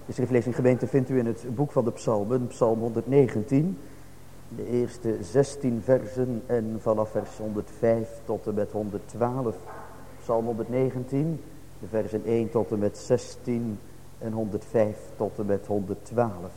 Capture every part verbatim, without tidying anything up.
De schriftlezing gemeente vindt u in het boek van de psalmen, psalm honderdnegentien, de eerste zestien versen en vanaf vers honderdvijf tot en met honderdtwaalf. Psalm honderdnegentien, de versen één tot en met zestien en honderdvijf tot en met honderdtwaalf.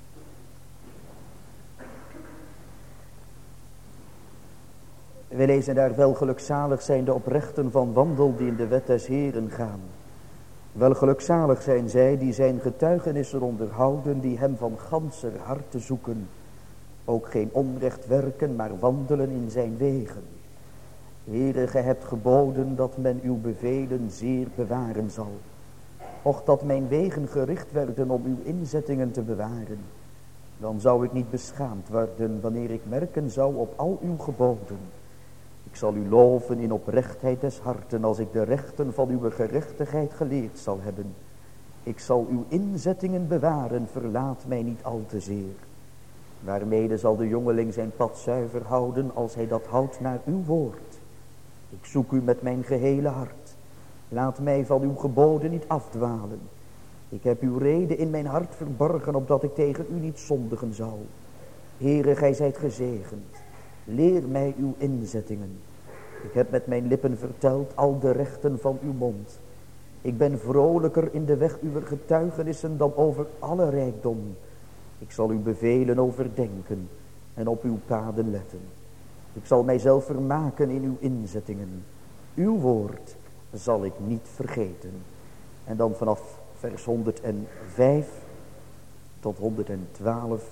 We lezen daar: wel gelukzalig zijn de oprechten van wandel die in de wet des Heeren gaan. Wel gelukzalig zijn zij die zijn getuigenissen onderhouden, die hem van ganser harte zoeken. Ook geen onrecht werken, maar wandelen in zijn wegen. Heere, gij hebt geboden dat men uw bevelen zeer bewaren zal. Och, dat mijn wegen gericht werden om uw inzettingen te bewaren. Dan zou ik niet beschaamd worden wanneer ik merken zou op al uw geboden. Ik zal u loven in oprechtheid des harten, als ik de rechten van uw gerechtigheid geleerd zal hebben. Ik zal uw inzettingen bewaren, verlaat mij niet al te zeer. Waarmede zal de jongeling zijn pad zuiver houden, als hij dat houdt naar uw woord. Ik zoek u met mijn gehele hart. Laat mij van uw geboden niet afdwalen. Ik heb uw reden in mijn hart verborgen, opdat ik tegen u niet zondigen zou. Heere, gij zijt gezegend. Leer mij uw inzettingen. Ik heb met mijn lippen verteld al de rechten van uw mond. Ik ben vrolijker in de weg uw getuigenissen dan over alle rijkdom. Ik zal uw bevelen overdenken en op uw paden letten. Ik zal mijzelf vermaken in uw inzettingen. Uw woord zal ik niet vergeten. En dan vanaf vers honderdvijf tot honderdtwaalf.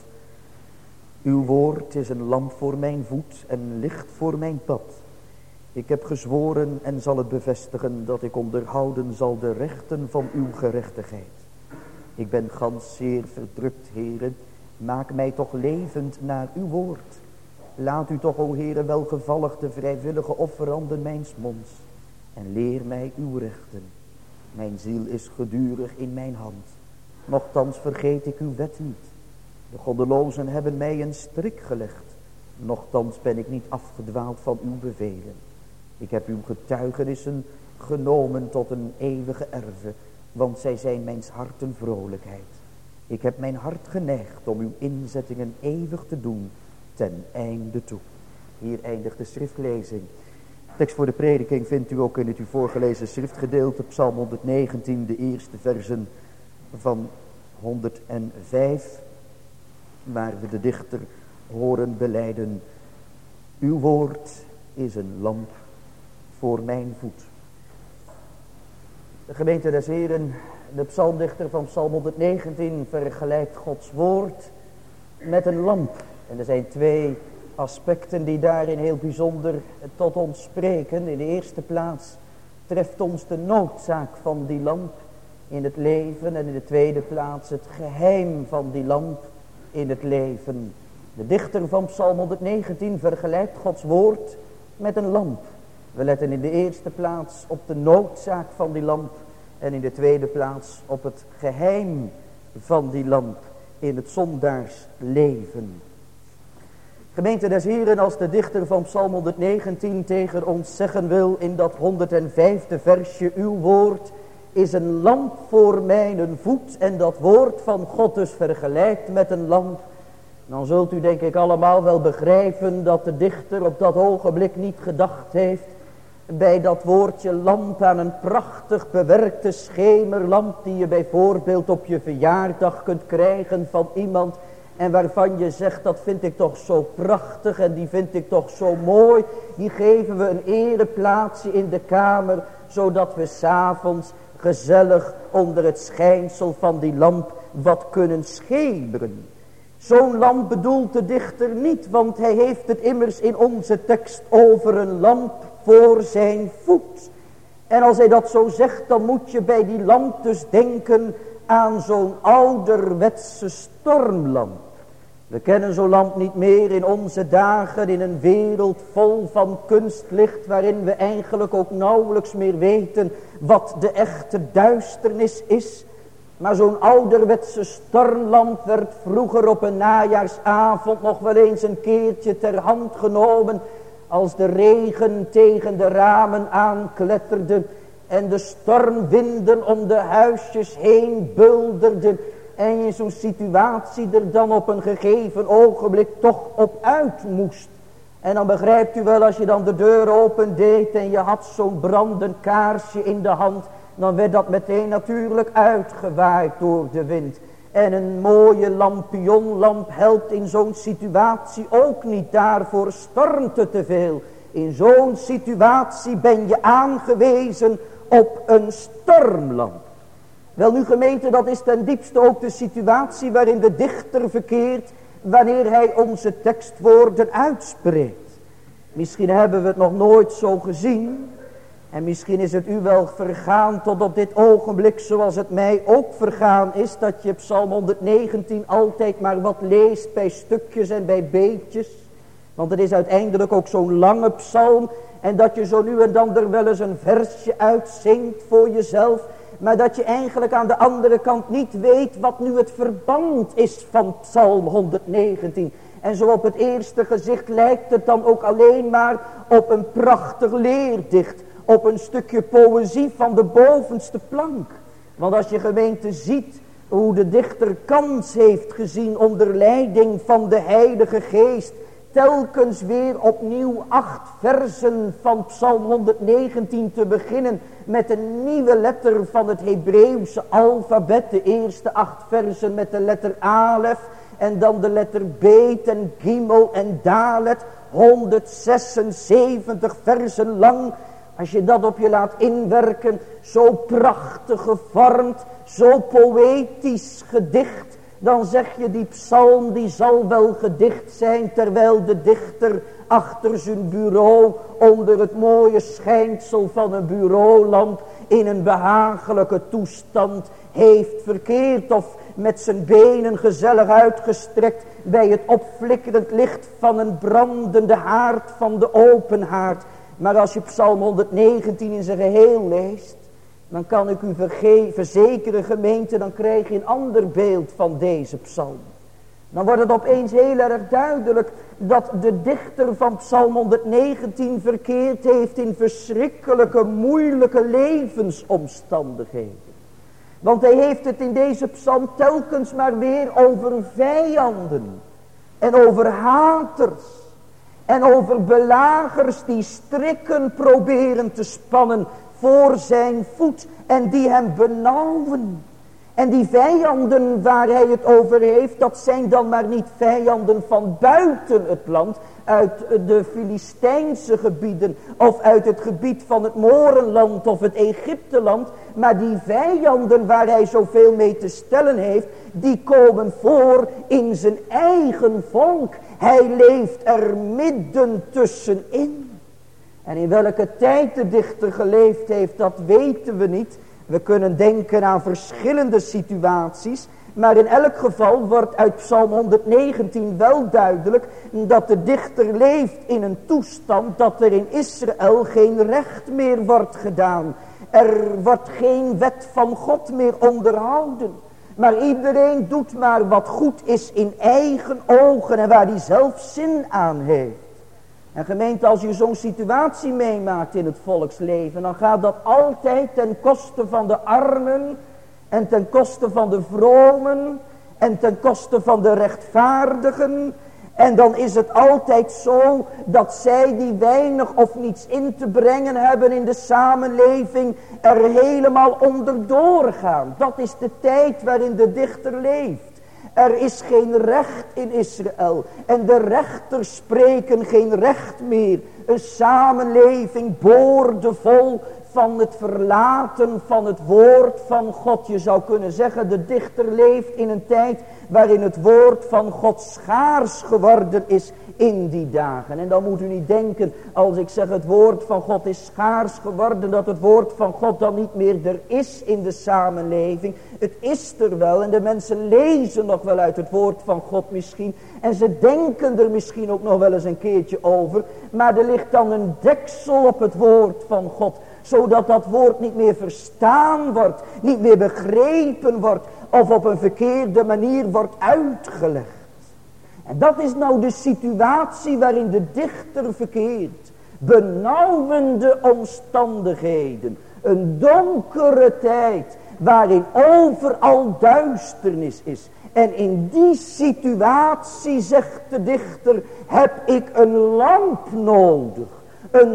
Uw woord is een lamp voor mijn voet en licht voor mijn pad. Ik heb gezworen en zal het bevestigen dat ik onderhouden zal de rechten van uw gerechtigheid. Ik ben gans zeer verdrukt, Heere. Maak mij toch levend naar uw woord. Laat u toch, o Heere, welgevallig de vrijwillige offeranden mijns monds. En leer mij uw rechten. Mijn ziel is gedurig in mijn hand. Nochtans vergeet ik uw wet niet. De goddelozen hebben mij een strik gelegd. Nochtans ben ik niet afgedwaald van uw bevelen. Ik heb uw getuigenissen genomen tot een eeuwige erve, want zij zijn mijns harten vrolijkheid. Ik heb mijn hart geneigd om uw inzettingen eeuwig te doen, ten einde toe. Hier eindigt de schriftlezing. Tekst voor de prediking vindt u ook in het u voorgelezen schriftgedeelte, psalm honderdnegentien, de eerste versen van honderdvijf, waar we de dichter horen belijden: uw woord is een lamp voor mijn voet. De gemeente des Heren, de psalmdichter van psalm honderdnegentien vergelijkt Gods woord met een lamp. En er zijn twee aspecten die daarin heel bijzonder tot ons spreken. In de eerste plaats treft ons de noodzaak van die lamp in het leven. En in de tweede plaats het geheim van die lamp in het leven. De dichter van psalm honderdnegentien vergelijkt Gods woord met een lamp. We letten in de eerste plaats op de noodzaak van die lamp. En in de tweede plaats op het geheim van die lamp in het zondaarsleven. Gemeente des Heren, als de dichter van psalm honderdnegentien tegen ons zeggen wil in dat honderdvijfde versje: uw woord is een lamp voor mijn voet, en dat woord van God dus vergelijkt met een lamp, dan zult u denk ik allemaal wel begrijpen dat de dichter op dat ogenblik niet gedacht heeft bij dat woordje lamp aan een prachtig bewerkte schemerlamp die je bijvoorbeeld op je verjaardag kunt krijgen van iemand en waarvan je zegt: dat vind ik toch zo prachtig en die vind ik toch zo mooi. Die geven we een ereplaatsje in de kamer, zodat we 's avonds gezellig onder het schijnsel van die lamp wat kunnen schemeren. Zo'n lamp bedoelt de dichter niet, want hij heeft het immers in onze tekst over een lamp voor zijn voet. En als hij dat zo zegt, dan moet je bij die lamp dus denken aan zo'n ouderwetse stormlamp. We kennen zo'n lamp niet meer in onze dagen, in een wereld vol van kunstlicht, waarin we eigenlijk ook nauwelijks meer weten wat de echte duisternis is. Maar zo'n ouderwetse stormlamp werd vroeger op een najaarsavond nog wel eens een keertje ter hand genomen, als de regen tegen de ramen aankletterde en de stormwinden om de huisjes heen bulderden. en je in zo'n situatie er dan op een gegeven ogenblik toch op uit moest. En dan begrijpt u wel, als je dan de deur opendeed en je had zo'n brandend kaarsje in de hand, dan werd dat meteen natuurlijk uitgewaaid door de wind. En een mooie lampionlamp helpt in zo'n situatie ook niet. Daarvoor stormt het te veel. In zo'n situatie ben je aangewezen op een stormlamp. Wel nu gemeente, dat is ten diepste ook de situatie waarin de dichter verkeert wanneer hij onze tekstwoorden uitspreekt. Misschien hebben we het nog nooit zo gezien. En misschien is het u wel vergaan tot op dit ogenblik, zoals het mij ook vergaan is, dat je Psalm honderdnegentien altijd maar wat leest bij stukjes en bij beetjes. Want het is uiteindelijk ook zo'n lange psalm. En dat je zo nu en dan er wel eens een versje uitzingt voor jezelf. Maar dat je eigenlijk aan de andere kant niet weet wat nu het verband is van Psalm honderdnegentien. En zo op het eerste gezicht lijkt het dan ook alleen maar op een prachtig leerdicht. Op een stukje poëzie van de bovenste plank. Want als je gemeente ziet hoe de dichter kans heeft gezien onder leiding van de Heilige Geest, telkens weer opnieuw acht versen van Psalm honderdnegentien te beginnen met een nieuwe letter van het Hebreeuwse alfabet. De eerste acht versen met de letter Alef en dan de letter Bet en Gimel en Dalet. honderdzesenzeventig versen lang. Als je dat op je laat inwerken, zo prachtig gevormd, zo poëtisch gedicht, dan zeg je die psalm die zal wel gedicht zijn terwijl de dichter achter zijn bureau onder het mooie schijnsel van een bureaulamp in een behagelijke toestand heeft verkeerd of met zijn benen gezellig uitgestrekt bij het opflikkerend licht van een brandende haard van de open haard. Maar als je Psalm honderdnegentien in zijn geheel leest, dan kan ik u verge- verzekeren gemeente, dan krijg je een ander beeld van deze psalm. Dan wordt het opeens heel erg duidelijk dat de dichter van Psalm honderdnegentien verkeerd heeft in verschrikkelijke, moeilijke levensomstandigheden. Want hij heeft het in deze psalm telkens maar weer over vijanden en over haters. En over belagers die strikken proberen te spannen voor zijn voet en die hem benauwen. En die vijanden waar hij het over heeft, dat zijn dan maar niet vijanden van buiten het land, uit de Filistijnse gebieden of uit het gebied van het Morenland of het Egypteland. Maar die vijanden waar hij zoveel mee te stellen heeft, die komen voor in zijn eigen volk. Hij leeft er midden tussenin. En in welke tijd de dichter geleefd heeft, dat weten we niet. We kunnen denken aan verschillende situaties. Maar in elk geval wordt uit Psalm honderdnegentien wel duidelijk dat de dichter leeft in een toestand dat er in Israël geen recht meer wordt gedaan. Er wordt geen wet van God meer onderhouden. Maar iedereen doet maar wat goed is in eigen ogen en waar hij zelf zin aan heeft. En gemeente, als je zo'n situatie meemaakt in het volksleven, dan gaat dat altijd ten koste van de armen en ten koste van de vromen en ten koste van de rechtvaardigen. En dan is het altijd zo dat zij die weinig of niets in te brengen hebben in de samenleving er helemaal onderdoor gaan. Dat is de tijd waarin de dichter leeft. Er is geen recht in Israël. En de rechters spreken geen recht meer. Een samenleving boordevol van het verlaten van het woord van God. Je zou kunnen zeggen, de dichter leeft in een tijd waarin het woord van God schaars geworden is in die dagen. En dan moet u niet denken, als ik zeg het woord van God is schaars geworden, dat het woord van God dan niet meer er is in de samenleving. Het is er wel en de mensen lezen nog wel uit het woord van God misschien. En ze denken er misschien ook nog wel eens een keertje over. Maar er ligt dan een deksel op het woord van God, zodat dat woord niet meer verstaan wordt, niet meer begrepen wordt of op een verkeerde manier wordt uitgelegd. En dat is nou de situatie waarin de dichter verkeert. Benauwende omstandigheden. Een donkere tijd waarin overal duisternis is. En in die situatie, zegt de dichter, heb ik een lamp nodig. Een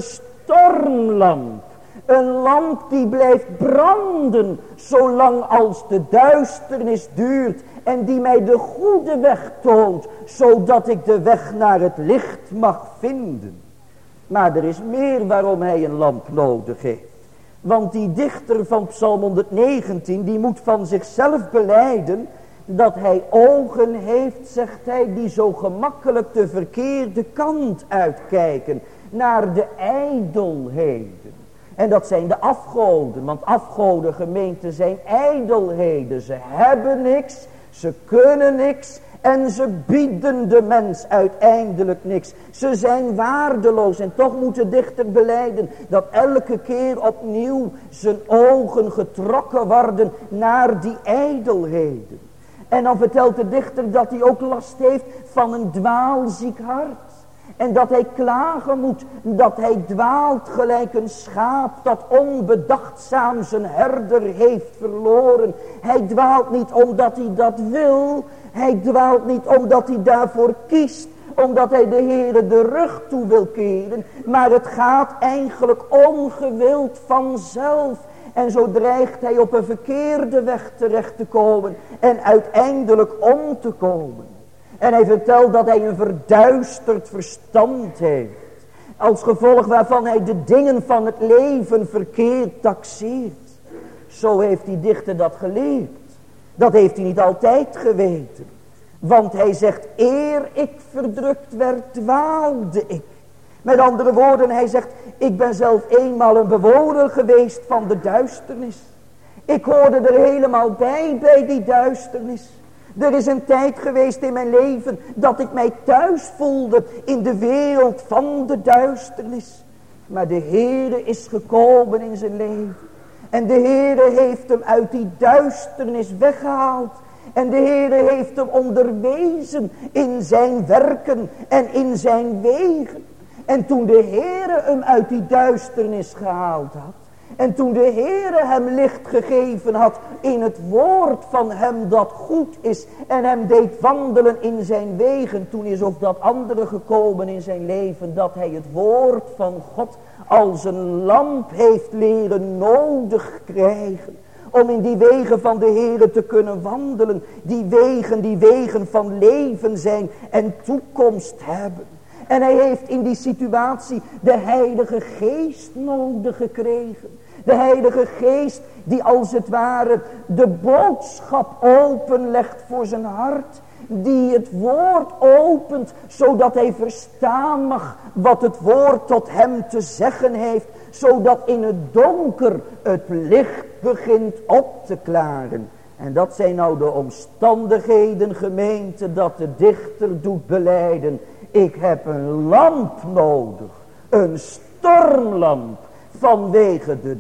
stormlamp. Een lamp die blijft branden zolang als de duisternis duurt. En die mij de goede weg toont, zodat ik de weg naar het licht mag vinden. Maar er is meer waarom hij een lamp nodig heeft. Want die dichter van Psalm honderdnegentien, die moet van zichzelf belijden dat hij ogen heeft, zegt hij, die zo gemakkelijk de verkeerde kant uitkijken. Naar de ijdelheden. En dat zijn de afgoden, want afgoden gemeenten zijn ijdelheden. Ze hebben niks, ze kunnen niks en ze bieden de mens uiteindelijk niks. Ze zijn waardeloos en toch moet de dichter belijden dat elke keer opnieuw zijn ogen getrokken worden naar die ijdelheden. En dan vertelt de dichter dat hij ook last heeft van een dwaalziek hart. En dat hij klagen moet, dat hij dwaalt gelijk een schaap dat onbedachtzaam zijn herder heeft verloren. Hij dwaalt niet omdat hij dat wil, hij dwaalt niet omdat hij daarvoor kiest, omdat hij de Heere de rug toe wil keren. Maar het gaat eigenlijk ongewild vanzelf. En zo dreigt hij op een verkeerde weg terecht te komen en uiteindelijk om te komen. En hij vertelt dat hij een verduisterd verstand heeft. Als gevolg waarvan hij de dingen van het leven verkeerd taxeert. Zo heeft die dichter dat geleerd. Dat heeft hij niet altijd geweten. Want hij zegt, eer ik verdrukt werd, dwaalde ik. Met andere woorden, hij zegt, ik ben zelf eenmaal een bewoner geweest van de duisternis. Ik hoorde er helemaal bij, bij die duisternis. Er is een tijd geweest in mijn leven dat ik mij thuis voelde in de wereld van de duisternis. Maar de Heere is gekomen in zijn leven. En de Heere heeft hem uit die duisternis weggehaald. En de Heere heeft hem onderwezen in zijn werken en in zijn wegen. En toen de Heere hem uit die duisternis gehaald had. En toen de Heere hem licht gegeven had in het woord van hem dat goed is. En hem deed wandelen in zijn wegen. Toen is ook dat andere gekomen in zijn leven. Dat hij het woord van God als een lamp heeft leren nodig krijgen. Om in die wegen van de Heere te kunnen wandelen. Die wegen, die wegen van leven zijn en toekomst hebben. En hij heeft in die situatie de Heilige Geest nodig gekregen. De Heilige Geest die als het ware de boodschap openlegt voor zijn hart. Die het woord opent zodat hij verstaan mag wat het woord tot hem te zeggen heeft. Zodat in het donker het licht begint op te klaren. En dat zijn nou de omstandigheden, gemeente, dat de dichter doet belijden. Ik heb een lamp nodig, een stormlamp, vanwege de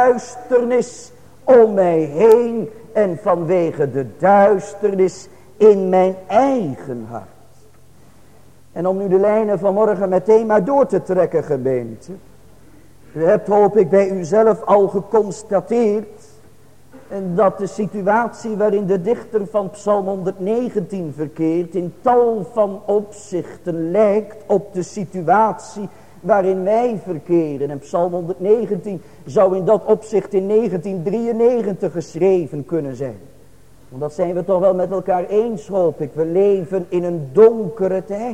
duisternis om mij heen en vanwege de duisternis in mijn eigen hart. En om nu de lijnen van morgen meteen maar door te trekken, gemeente. U hebt, hoop ik, bij uzelf al geconstateerd en dat de situatie waarin de dichter van Psalm honderdnegentien verkeert in tal van opzichten lijkt op de situatie waarin wij verkeren. En Psalm honderdnegentien zou in dat opzicht in negentien drieënnegentig geschreven kunnen zijn. Want dat zijn we toch wel met elkaar eens, hoop ik. We leven in een donkere tijd.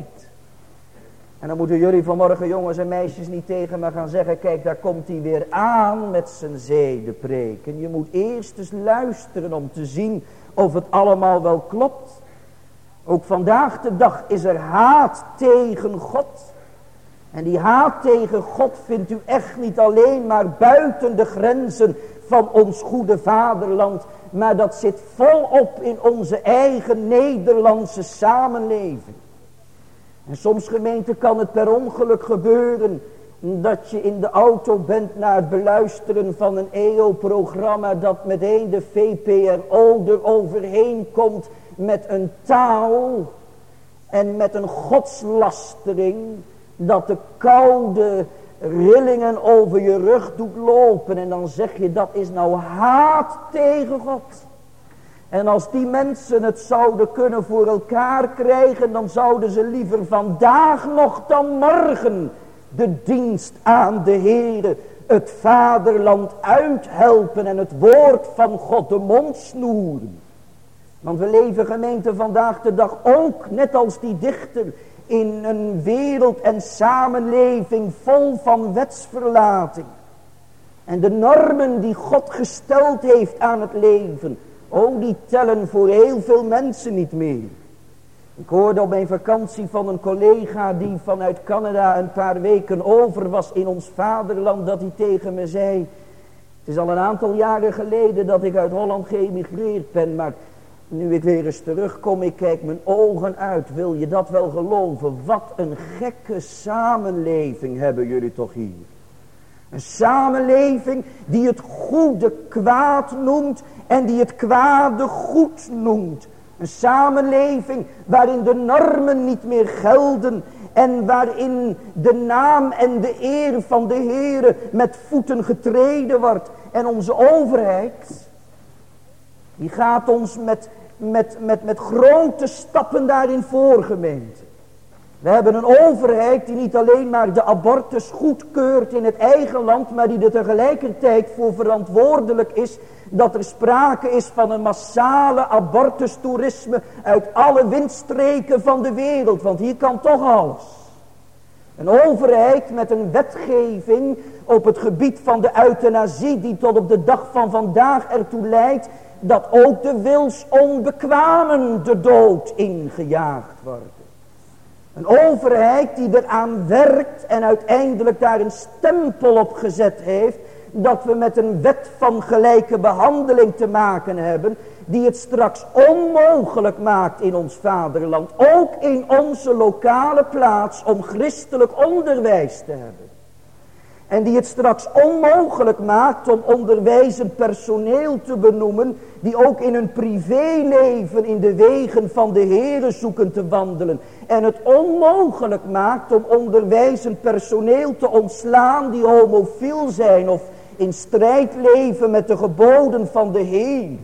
En dan moeten jullie vanmorgen, jongens en meisjes, niet tegen me gaan zeggen, kijk, daar komt hij weer aan met zijn zedenpreek. En je moet eerst eens luisteren om te zien of het allemaal wel klopt. Ook vandaag de dag is er haat tegen God. En die haat tegen God vindt u echt niet alleen maar buiten de grenzen van ons goede vaderland. Maar dat zit volop in onze eigen Nederlandse samenleving. En soms, gemeente, kan het per ongeluk gebeuren dat je in de auto bent na het beluisteren van een E O-programma dat meteen de V P R O er overheen komt met een taal en met een godslastering dat de koude rillingen over je rug doet lopen. En dan zeg je, dat is nou haat tegen God. En als die mensen het zouden kunnen voor elkaar krijgen, dan zouden ze liever vandaag nog dan morgen de dienst aan de Heere, het vaderland uithelpen en het woord van God de mond snoeren. Want we leven, gemeente, vandaag de dag ook, net als die dichter, in een wereld en samenleving vol van wetsverlating. En de normen die God gesteld heeft aan het leven, oh, die tellen voor heel veel mensen niet meer. Ik hoorde op mijn vakantie van een collega die vanuit Canada een paar weken over was in ons vaderland, dat hij tegen me zei: het is al een aantal jaren geleden dat ik uit Holland geëmigreerd ben, maar nu ik weer eens terugkom, ik kijk mijn ogen uit. Wil je dat wel geloven? Wat een gekke samenleving hebben jullie toch hier. Een samenleving die het goede kwaad noemt en die het kwade goed noemt. Een samenleving waarin de normen niet meer gelden en waarin de naam en de eer van de Heere met voeten getreden wordt. En onze overheid, die gaat ons met, met, met, met grote stappen daarin voor, gemeente. We hebben een overheid die niet alleen maar de abortus goedkeurt in het eigen land, maar die er tegelijkertijd voor verantwoordelijk is dat er sprake is van een massale abortustoerisme uit alle windstreken van de wereld. Want hier kan toch alles. Een overheid met een wetgeving op het gebied van de euthanasie die tot op de dag van vandaag ertoe leidt dat ook de wilsonbekwamen de dood ingejaagd worden. Een overheid die eraan werkt en uiteindelijk daar een stempel op gezet heeft dat we met een wet van gelijke behandeling te maken hebben, die het straks onmogelijk maakt in ons vaderland, ook in onze lokale plaats, om christelijk onderwijs te hebben. En die het straks onmogelijk maakt om onderwijzend personeel te benoemen, die ook in hun privéleven in de wegen van de Heere zoeken te wandelen. En het onmogelijk maakt om onderwijzend personeel te ontslaan die homofiel zijn of in strijd leven met de geboden van de Heer.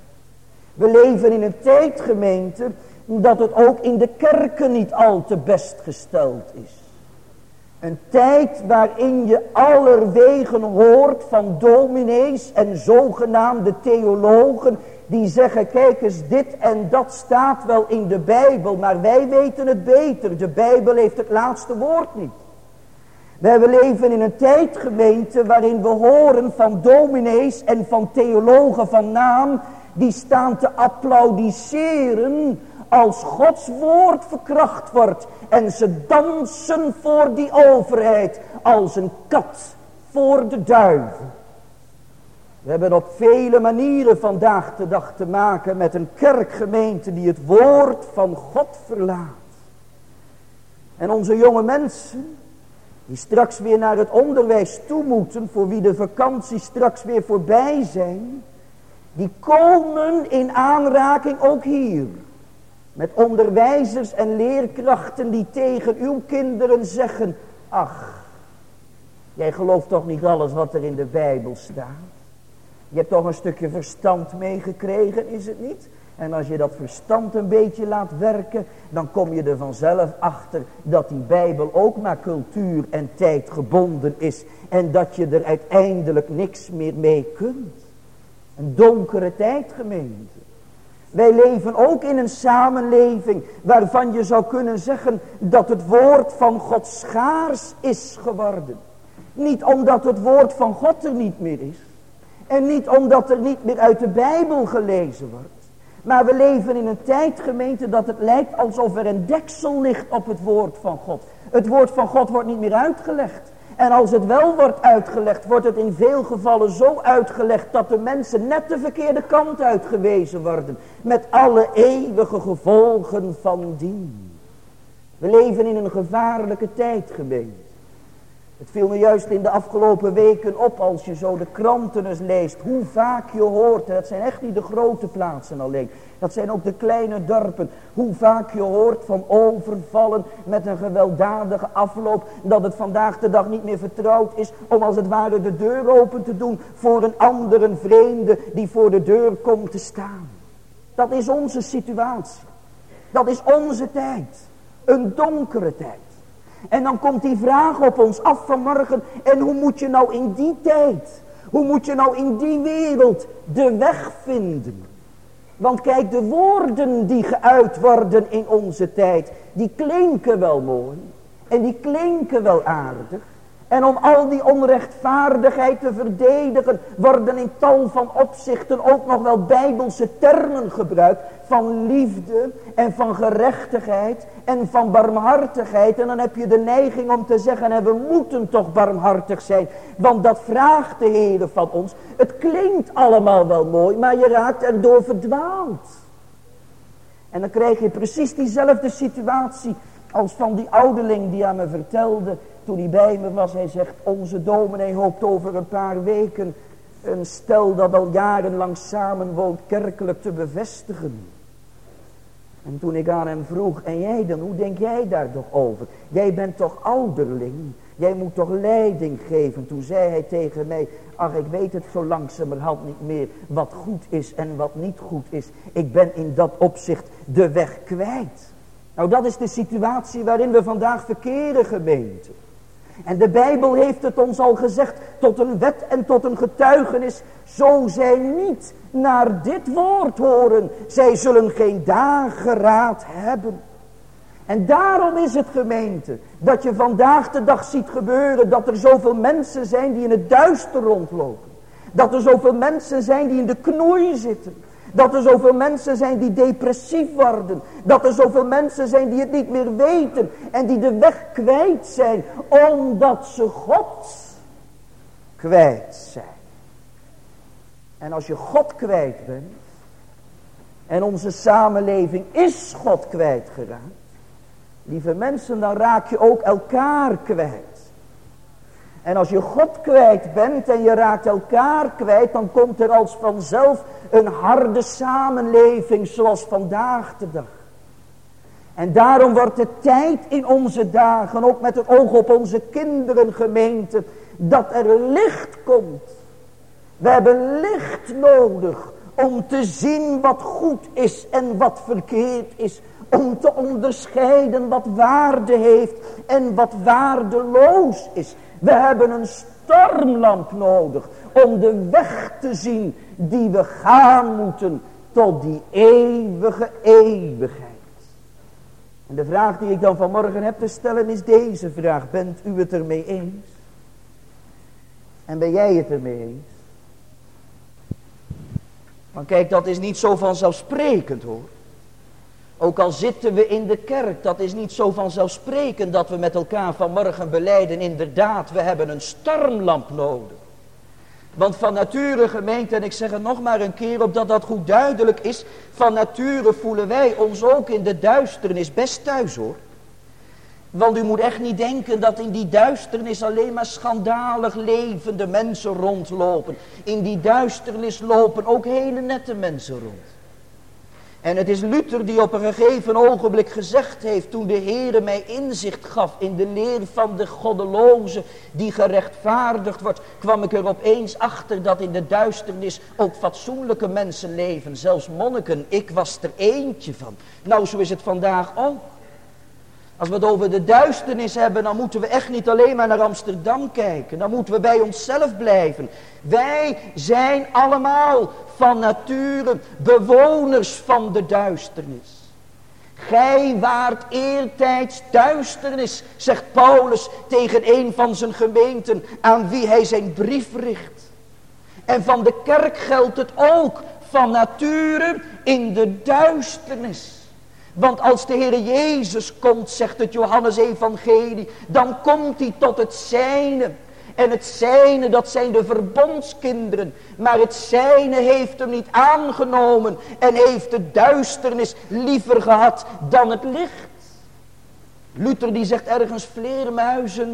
We leven in een tijd, gemeente, dat het ook in de kerken niet al te best gesteld is. Een tijd waarin je allerwegen hoort van dominees en zogenaamde theologen die zeggen, kijk eens, dit en dat staat wel in de Bijbel, maar wij weten het beter. De Bijbel heeft het laatste woord niet. Wij leven in een tijd, gemeente, waarin we horen van dominees en van theologen van naam, die staan te applaudisseren als Gods woord verkracht wordt. En ze dansen voor die overheid als een kat voor de duivel. We hebben op vele manieren vandaag de dag te maken met een kerkgemeente die het woord van God verlaat. En onze jonge mensen, die straks weer naar het onderwijs toe moeten, voor wie de vakanties straks weer voorbij zijn, die komen in aanraking ook hier met onderwijzers en leerkrachten die tegen uw kinderen zeggen, ach, jij gelooft toch niet alles wat er in de Bijbel staat? Je hebt toch een stukje verstand meegekregen, is het niet? En als je dat verstand een beetje laat werken, dan kom je er vanzelf achter dat die Bijbel ook maar cultuur en tijd gebonden is. En dat je er uiteindelijk niks meer mee kunt. Een donkere tijd, gemeente. Wij leven ook in een samenleving waarvan je zou kunnen zeggen dat het woord van God schaars is geworden. Niet omdat het woord van God er niet meer is. En niet omdat er niet meer uit de Bijbel gelezen wordt. Maar we leven in een tijd, gemeente, dat het lijkt alsof er een deksel ligt op het woord van God. Het woord van God wordt niet meer uitgelegd. En als het wel wordt uitgelegd, wordt het in veel gevallen zo uitgelegd dat de mensen net de verkeerde kant uitgewezen worden. Met alle eeuwige gevolgen van dien. We leven in een gevaarlijke tijd, gemeente. Het viel me juist in de afgelopen weken op als je zo de kranten eens leest. Hoe vaak je hoort, en dat zijn echt niet de grote plaatsen alleen. Dat zijn ook de kleine dorpen. Hoe vaak je hoort van overvallen met een gewelddadige afloop. Dat het vandaag de dag niet meer vertrouwd is om als het ware de deur open te doen voor een andere vreemde die voor de deur komt te staan. Dat is onze situatie. Dat is onze tijd. Een donkere tijd. En dan komt die vraag op ons af vanmorgen. En hoe moet je nou in die tijd, hoe moet je nou in die wereld de weg vinden? Want kijk, de woorden die geuit worden in onze tijd, die klinken wel mooi. En die klinken wel aardig. En om al die onrechtvaardigheid te verdedigen, worden in tal van opzichten ook nog wel bijbelse termen gebruikt. Van liefde en van gerechtigheid en van barmhartigheid. En dan heb je de neiging om te zeggen, en we moeten toch barmhartig zijn. Want dat vraagt de Heer van ons. Het klinkt allemaal wel mooi, maar je raakt erdoor verdwaald. En dan krijg je precies diezelfde situatie als van die ouderling die aan me vertelde toen hij bij me was. Hij zegt, onze dominee hoopt over een paar weken een stel dat al jarenlang samenwoont kerkelijk te bevestigen. En toen ik aan hem vroeg, en jij dan, hoe denk jij daar toch over? Jij bent toch ouderling? Jij moet toch leiding geven? Toen zei hij tegen mij, ach, ik weet het zo langzamerhand niet meer wat goed is en wat niet goed is. Ik ben in dat opzicht de weg kwijt. Nou, dat is de situatie waarin we vandaag verkeren, gemeente. En de Bijbel heeft het ons al gezegd, tot een wet en tot een getuigenis. Zo zij niet naar dit woord horen, zij zullen geen dageraad hebben. En daarom is het, gemeente, dat je vandaag de dag ziet gebeuren dat er zoveel mensen zijn die in het duister rondlopen. Dat er zoveel mensen zijn die in de knoei zitten. Dat er zoveel mensen zijn die depressief worden. Dat er zoveel mensen zijn die het niet meer weten. En die de weg kwijt zijn. Omdat ze God kwijt zijn. En als je God kwijt bent. En onze samenleving is God kwijtgeraakt. Lieve mensen, dan raak je ook elkaar kwijt. En als je God kwijt bent en je raakt elkaar kwijt, dan komt er als vanzelf een harde samenleving zoals vandaag de dag. En daarom wordt het tijd in onze dagen, ook met het oog op onze kinderen, gemeente, dat er licht komt. We hebben licht nodig om te zien wat goed is en wat verkeerd is. Om te onderscheiden wat waarde heeft en wat waardeloos is. We hebben een stormlamp nodig om de weg te zien die we gaan moeten tot die eeuwige eeuwigheid. En de vraag die ik dan vanmorgen heb te stellen is deze vraag. Bent u het ermee eens? En ben jij het ermee eens? Want kijk, dat is niet zo vanzelfsprekend, hoor. Ook al zitten we in de kerk, dat is niet zo vanzelfsprekend dat we met elkaar vanmorgen belijden. Inderdaad, we hebben een stormlamp nodig. Want van nature, gemeente, en ik zeg het nog maar een keer opdat dat goed duidelijk is. Van nature voelen wij ons ook in de duisternis best thuis, hoor. Want u moet echt niet denken dat in die duisternis alleen maar schandalig levende mensen rondlopen. In die duisternis lopen ook hele nette mensen rond. En het is Luther die op een gegeven ogenblik gezegd heeft, toen de Heere mij inzicht gaf in de leer van de goddeloze die gerechtvaardigd wordt, kwam ik er opeens achter dat in de duisternis ook fatsoenlijke mensen leven, zelfs monniken. Ik was er eentje van. Nou, zo is het vandaag ook. Als we het over de duisternis hebben, dan moeten we echt niet alleen maar naar Amsterdam kijken. Dan moeten we bij onszelf blijven. Wij zijn allemaal van nature bewoners van de duisternis. Gij waart eertijds duisternis, zegt Paulus tegen een van zijn gemeenten aan wie hij zijn brief richt. En van de kerk geldt het ook, van nature in de duisternis. Want als de Heer Jezus komt, zegt het Johannes Evangelie, dan komt hij tot het zijne. En het zijne, dat zijn de verbondskinderen. Maar het zijne heeft hem niet aangenomen en heeft de duisternis liever gehad dan het licht. Luther die zegt ergens, vleermuizen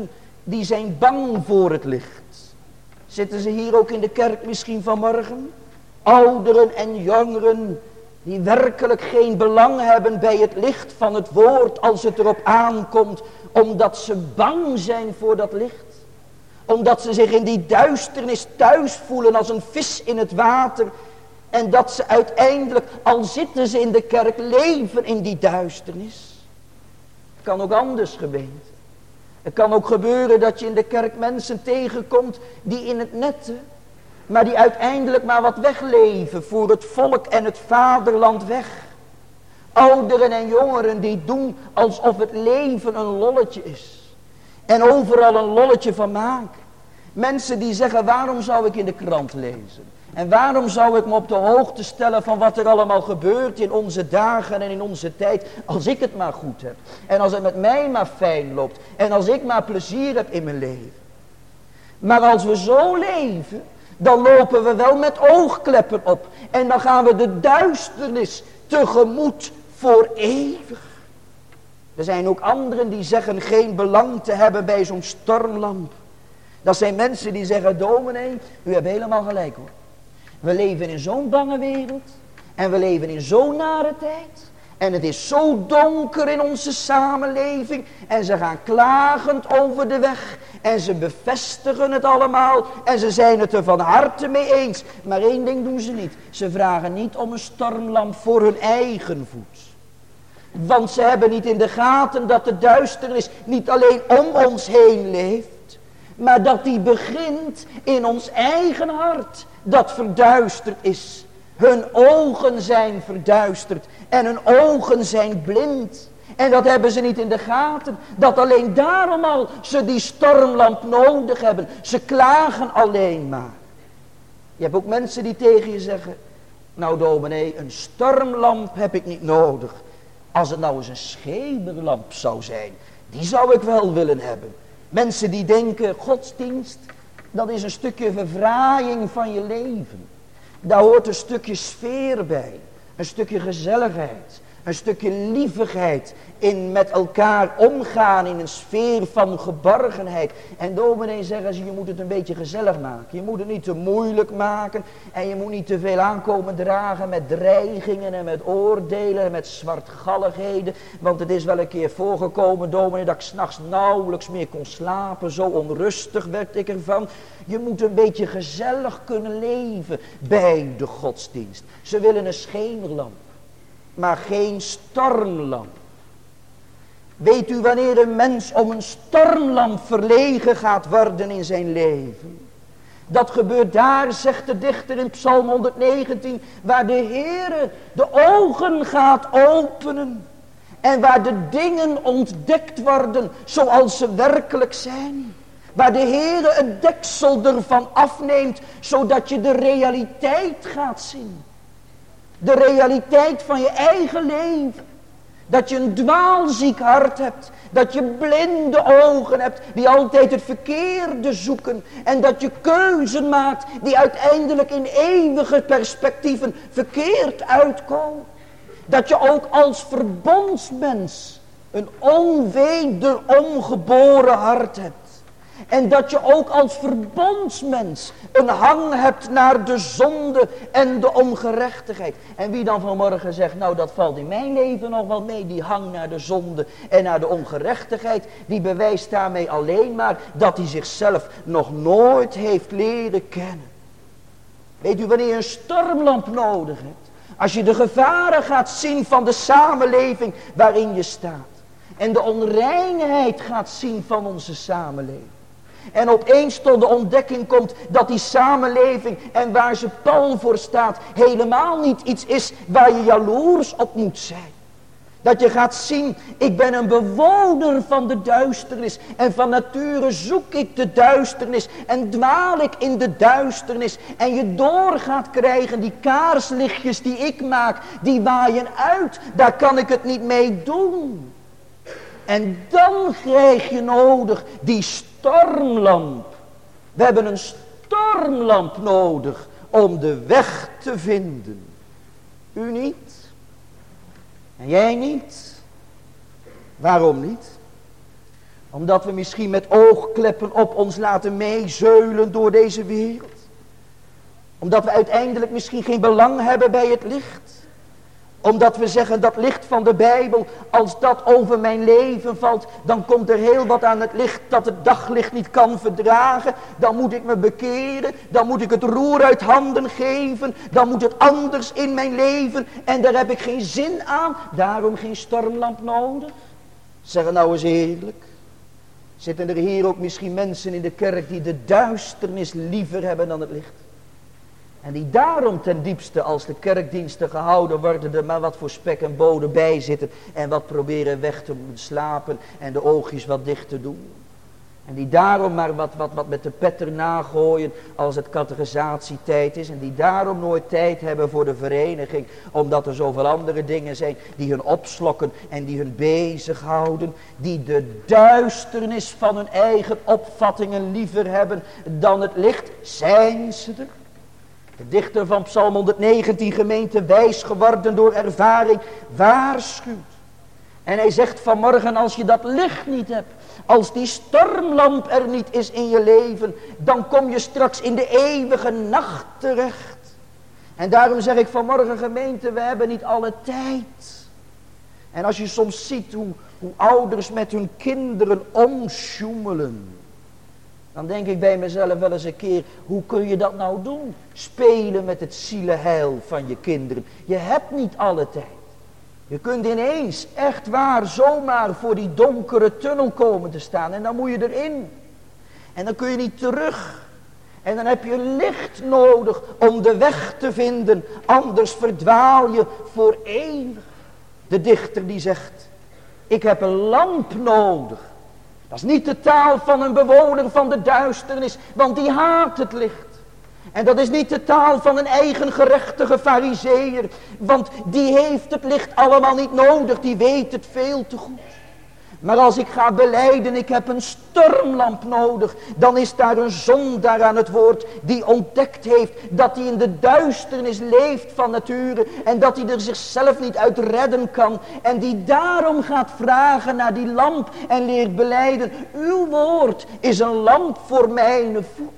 die zijn bang voor het licht. Zitten ze hier ook in de kerk misschien vanmorgen? Ouderen en jongeren die werkelijk geen belang hebben bij het licht van het woord als het erop aankomt, omdat ze bang zijn voor dat licht. Omdat ze zich in die duisternis thuis voelen als een vis in het water. En dat ze uiteindelijk, al zitten ze in de kerk, leven in die duisternis. Het kan ook anders, gemeente. Het kan ook gebeuren dat je in de kerk mensen tegenkomt die in het nette, maar die uiteindelijk maar wat wegleven voor het volk en het vaderland weg. Ouderen en jongeren die doen alsof het leven een lolletje is. En overal een lolletje van maken. Mensen die zeggen, waarom zou ik in de krant lezen? En waarom zou ik me op de hoogte stellen van wat er allemaal gebeurt in onze dagen en in onze tijd, als ik het maar goed heb. En als het met mij maar fijn loopt. En als ik maar plezier heb in mijn leven. Maar als we zo leven, dan lopen we wel met oogkleppen op. En dan gaan we de duisternis tegemoet voor eeuwig. Er zijn ook anderen die zeggen geen belang te hebben bij zo'n stormlamp. Dat zijn mensen die zeggen, dominee, u hebt helemaal gelijk hoor. We leven in zo'n bange wereld. En we leven in zo'n nare tijd. En het is zo donker in onze samenleving. En ze gaan klagend over de weg. En ze bevestigen het allemaal. En ze zijn het er van harte mee eens. Maar één ding doen ze niet. Ze vragen niet om een stormlamp voor hun eigen voet. Want ze hebben niet in de gaten dat de duisternis niet alleen om ons heen leeft. Maar dat die begint in ons eigen hart. Dat verduisterd is. Hun ogen zijn verduisterd. En hun ogen zijn blind. En dat hebben ze niet in de gaten. Dat alleen daarom al ze die stormlamp nodig hebben. Ze klagen alleen maar. Je hebt ook mensen die tegen je zeggen. Nou dominee, een stormlamp heb ik niet nodig. Als het nou eens een schemerlamp zou zijn. Die zou ik wel willen hebben. Mensen die denken, godsdienst, dat is een stukje verfraaiing van je leven. Daar hoort een stukje sfeer bij. Een stukje gezelligheid. Een stukje liefigheid in met elkaar omgaan in een sfeer van geborgenheid. En dominee zeggen ze, je moet het een beetje gezellig maken. Je moet het niet te moeilijk maken. En je moet niet te veel aankomen dragen met dreigingen en met oordelen en met zwartgalligheden. Want het is wel een keer voorgekomen, dominee, dat ik 's nachts nauwelijks meer kon slapen. Zo onrustig werd ik ervan. Je moet een beetje gezellig kunnen leven bij de godsdienst. Ze willen een schemerlamp. Maar geen stormlamp. Weet u wanneer een mens om een stormlamp verlegen gaat worden in zijn leven? Dat gebeurt daar, zegt de dichter in Psalm honderdnegentien, waar de Heere de ogen gaat openen. En waar de dingen ontdekt worden zoals ze werkelijk zijn. Waar de Heere het deksel ervan afneemt, zodat je de realiteit gaat zien. De realiteit van je eigen leven. Dat je een dwaalziek hart hebt. Dat je blinde ogen hebt die altijd het verkeerde zoeken. En dat je keuzen maakt die uiteindelijk in eeuwige perspectieven verkeerd uitkomen. Dat je ook als verbondsmens een onwederom geboren hart hebt. En dat je ook als verbondsmens een hang hebt naar de zonde en de ongerechtigheid. En wie dan vanmorgen zegt, nou dat valt in mijn leven nog wel mee, die hang naar de zonde en naar de ongerechtigheid. Die bewijst daarmee alleen maar dat hij zichzelf nog nooit heeft leren kennen. Weet u wanneer je een stormlamp nodig hebt? Als je de gevaren gaat zien van de samenleving waarin je staat. En de onreinheid gaat zien van onze samenleving. En opeens tot de ontdekking komt dat die samenleving en waar ze pal voor staat helemaal niet iets is waar je jaloers op moet zijn. Dat je gaat zien, ik ben een bewoner van de duisternis. En van nature zoek ik de duisternis en dwaal ik in de duisternis. En je door gaat krijgen, die kaarslichtjes die ik maak, die waaien uit. Daar kan ik het niet mee doen. En dan krijg je nodig die stormlamp. We hebben een stormlamp nodig om de weg te vinden. U niet? En jij niet? Waarom niet? Omdat we misschien met oogkleppen op ons laten meezeulen door deze wereld. Omdat we uiteindelijk misschien geen belang hebben bij het licht. Omdat we zeggen dat licht van de Bijbel, als dat over mijn leven valt, dan komt er heel wat aan het licht dat het daglicht niet kan verdragen. Dan moet ik me bekeren, dan moet ik het roer uit handen geven, dan moet het anders in mijn leven en daar heb ik geen zin aan. Daarom geen stormlamp nodig. Zeg nou eens eerlijk. Zitten er hier ook misschien mensen in de kerk die de duisternis liever hebben dan het licht? En die daarom ten diepste als de kerkdiensten gehouden worden er maar wat voor spek en bonen bij zitten. En wat proberen weg te slapen en de oogjes wat dicht te doen. En die daarom maar wat, wat, wat met de pet erna gooien als het catechisatie-tijd is. En die daarom nooit tijd hebben voor de vereniging. Omdat er zoveel andere dingen zijn die hun opslokken en die hun bezighouden. Die de duisternis van hun eigen opvattingen liever hebben dan het licht. Zijn ze er? De dichter van Psalm honderdnegentien, gemeente wijs geworden door ervaring, waarschuwt. En hij zegt vanmorgen, als je dat licht niet hebt, als die stormlamp er niet is in je leven, dan kom je straks in de eeuwige nacht terecht. En daarom zeg ik vanmorgen, gemeente, we hebben niet alle tijd. En als je soms ziet hoe, hoe ouders met hun kinderen omsjoemelen, dan denk ik bij mezelf wel eens een keer, hoe kun je dat nou doen? Spelen met het zielenheil van je kinderen. Je hebt niet alle tijd. Je kunt ineens, echt waar, zomaar voor die donkere tunnel komen te staan. En dan moet je erin. En dan kun je niet terug. En dan heb je licht nodig om de weg te vinden. Anders verdwaal je voor eeuwig. De dichter die zegt, ik heb een lamp nodig. Dat is niet de taal van een bewoner van de duisternis, want die haat het licht. En dat is niet de taal van een eigen gerechtige farizeeër, want die heeft het licht allemaal niet nodig, die weet het veel te goed. Maar als ik ga belijden, ik heb een stormlamp nodig, dan is daar een zondaar aan het woord die ontdekt heeft dat hij in de duisternis leeft van nature en dat hij er zichzelf niet uit redden kan en die daarom gaat vragen naar die lamp en leert belijden, uw woord is een lamp voor mijn voet.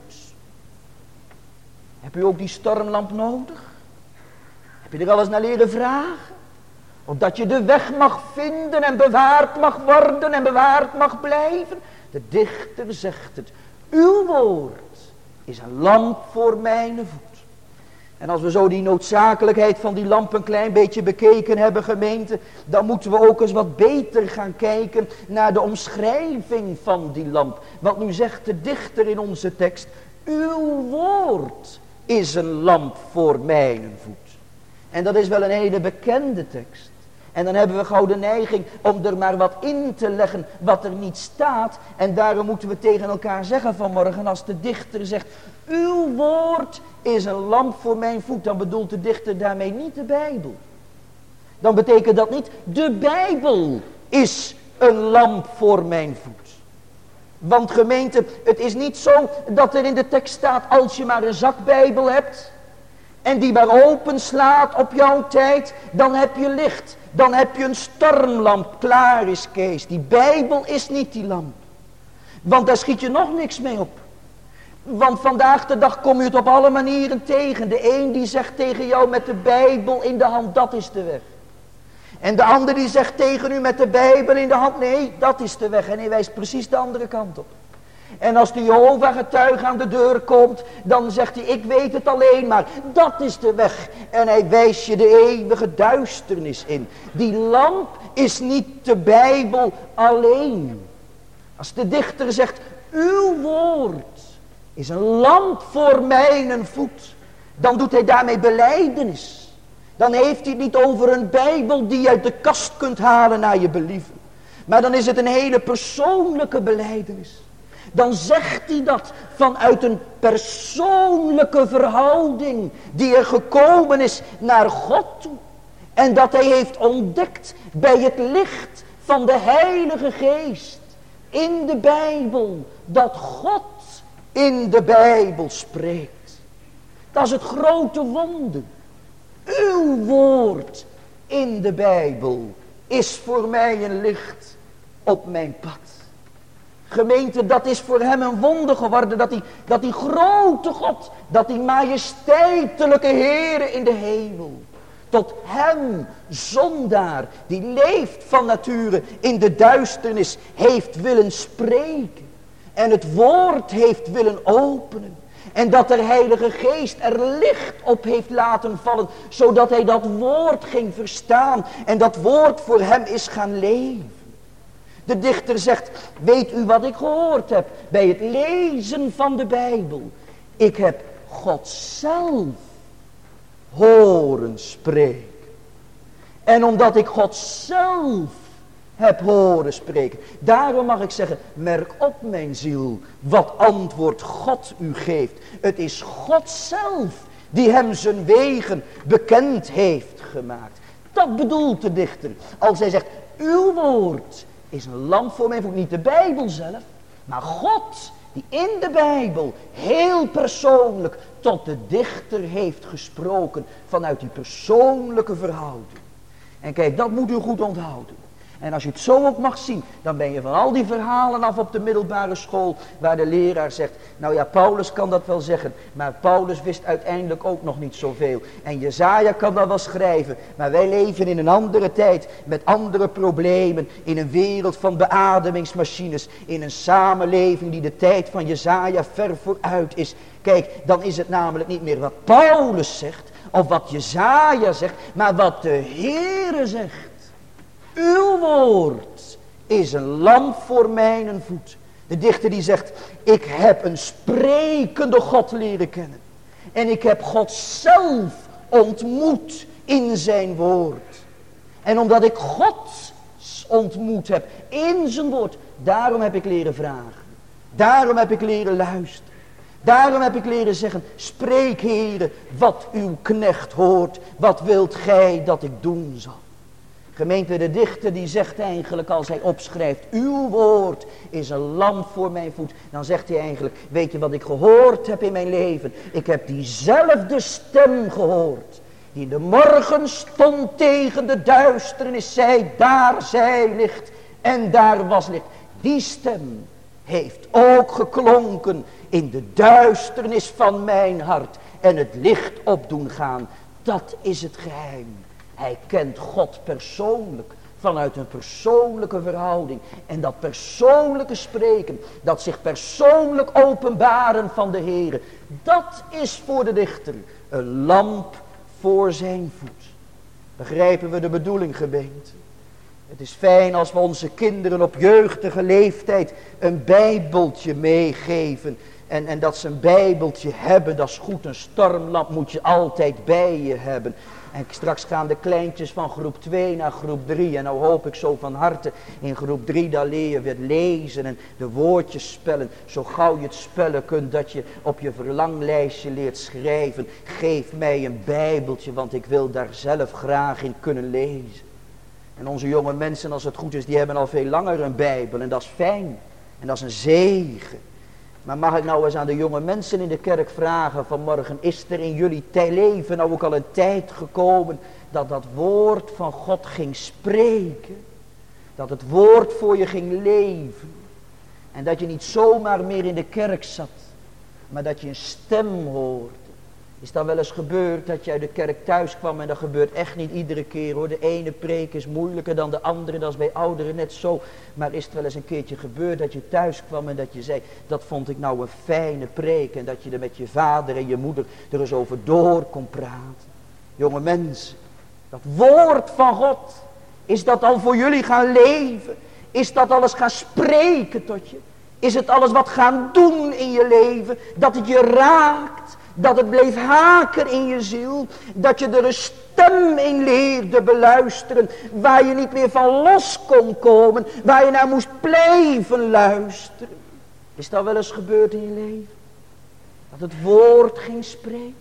Heb u ook die stormlamp nodig? Heb je er al eens naar leren vragen? Opdat je de weg mag vinden en bewaard mag worden en bewaard mag blijven. De dichter zegt het. Uw woord is een lamp voor mijn voet. En als we zo die noodzakelijkheid van die lamp een klein beetje bekeken hebben, gemeente, dan moeten we ook eens wat beter gaan kijken naar de omschrijving van die lamp. Want nu zegt de dichter in onze tekst, uw woord is een lamp voor mijn voet. En dat is wel een hele bekende tekst. En dan hebben we gauw de neiging om er maar wat in te leggen wat er niet staat. En daarom moeten we tegen elkaar zeggen vanmorgen, als de dichter zegt, uw woord is een lamp voor mijn voet, dan bedoelt de dichter daarmee niet de Bijbel. Dan betekent dat niet, de Bijbel is een lamp voor mijn voet. Want gemeente, het is niet zo dat er in de tekst staat, als je maar een zakbijbel hebt en die maar openslaat op jouw tijd, dan heb je licht. Dan heb je een stormlamp, klaar is Kees. Die Bijbel is niet die lamp. Want daar schiet je nog niks mee op. Want vandaag de dag kom je het op alle manieren tegen. De een die zegt tegen jou met de Bijbel in de hand, dat is de weg. En de ander die zegt tegen u met de Bijbel in de hand, nee, dat is de weg. En hij wijst precies de andere kant op. En als de Jehovah-getuige aan de deur komt, dan zegt hij, ik weet het alleen maar, dat is de weg. En hij wijst je de eeuwige duisternis in. Die lamp is niet de Bijbel alleen. Als de dichter zegt, uw woord is een lamp voor mijn voet, dan doet hij daarmee belijdenis. Dan heeft hij het niet over een Bijbel die je uit de kast kunt halen naar je believen. Maar dan is het een hele persoonlijke belijdenis. Dan zegt hij dat vanuit een persoonlijke verhouding die er gekomen is naar God toe. En dat hij heeft ontdekt bij het licht van de Heilige Geest in de Bijbel. Dat God in de Bijbel spreekt. Dat is het grote wonder. Uw woord in de Bijbel is voor mij een licht op mijn pad. Gemeente, dat is voor hem een wonder geworden, dat die, dat die grote God, dat die majesteitelijke Heere in de hemel, tot hem, zondaar, die leeft van nature in de duisternis, heeft willen spreken. En het woord heeft willen openen. En dat de Heilige Geest er licht op heeft laten vallen, zodat hij dat woord ging verstaan. En dat woord voor hem is gaan leven. De dichter zegt, weet u wat ik gehoord heb bij het lezen van de Bijbel? Ik heb God zelf horen spreken. En omdat ik God zelf heb horen spreken, daarom mag ik zeggen, merk op mijn ziel, wat antwoord God u geeft. Het is God zelf die hem zijn wegen bekend heeft gemaakt. Dat bedoelt de dichter als hij zegt, uw woord is een lamp voor mijn voet. Niet de Bijbel zelf, maar God die in de Bijbel heel persoonlijk tot de dichter heeft gesproken vanuit die persoonlijke verhouding. En kijk, dat moet u goed onthouden. En als je het zo ook mag zien, dan ben je van al die verhalen af op de middelbare school, waar de leraar zegt, nou ja, Paulus kan dat wel zeggen, maar Paulus wist uiteindelijk ook nog niet zoveel. En Jesaja kan dat wel schrijven, maar wij leven in een andere tijd, met andere problemen, in een wereld van beademingsmachines, in een samenleving die de tijd van Jesaja ver vooruit is. Kijk, dan is het namelijk niet meer wat Paulus zegt, of wat Jesaja zegt, maar wat de Heere zegt. Uw woord is een lamp voor mijn voet. De dichter die zegt, ik heb een sprekende God leren kennen. En ik heb God zelf ontmoet in zijn woord. En omdat ik God ontmoet heb in zijn woord, daarom heb ik leren vragen. Daarom heb ik leren luisteren. Daarom heb ik leren zeggen, spreek Heere, wat uw knecht hoort, wat wilt gij dat ik doen zal. Gemeente, de dichter die zegt eigenlijk als hij opschrijft, uw woord is een lamp voor mijn voet. Dan zegt hij eigenlijk, weet je wat ik gehoord heb in mijn leven? Ik heb diezelfde stem gehoord, die in de morgen stond tegen de duisternis, zei, daar zij licht en daar was licht. Die stem heeft ook geklonken in de duisternis van mijn hart en het licht op doen gaan. Dat is het geheim. Hij kent God persoonlijk, vanuit een persoonlijke verhouding. En dat persoonlijke spreken, dat zich persoonlijk openbaren van de Heere, dat is voor de dichter een lamp voor zijn voet. Begrijpen we de bedoeling, gemeente? Het is fijn als we onze kinderen op jeugdige leeftijd een bijbeltje meegeven. En, en dat ze een bijbeltje hebben, dat is goed. Een stormlamp moet je altijd bij je hebben. En straks gaan de kleintjes van groep twee naar groep drie. En nou hoop ik zo van harte, in groep drie daar leer je weer lezen en de woordjes spellen. Zo gauw je het spellen kunt, dat je op je verlanglijstje leert schrijven. Geef mij een bijbeltje, want ik wil daar zelf graag in kunnen lezen. En onze jonge mensen, als het goed is, die hebben al veel langer een bijbel. En dat is fijn. En dat is een zegen. Maar mag ik nou eens aan de jonge mensen in de kerk vragen vanmorgen, is er in jullie leven nou ook al een tijd gekomen dat dat woord van God ging spreken? Dat het woord voor je ging leven? En dat je niet zomaar meer in de kerk zat, maar dat je een stem hoorde? Is dat wel eens gebeurd dat je uit de kerk thuis kwam, en dat gebeurt echt niet iedere keer hoor. De ene preek is moeilijker dan de andere, dat is bij ouderen net zo. Maar is het wel eens een keertje gebeurd dat je thuis kwam en dat je zei, dat vond ik nou een fijne preek. En dat je er met je vader en je moeder er eens over door kon praten. Jonge mensen, dat woord van God, is dat al voor jullie gaan leven? Is dat alles gaan spreken tot je? Is het alles wat gaan doen in je leven? Dat het je raakt? Dat het bleef haken in je ziel. Dat je er een stem in leerde beluisteren. Waar je niet meer van los kon komen. Waar je naar moest blijven luisteren. Is dat wel eens gebeurd in je leven? Dat het woord ging spreken.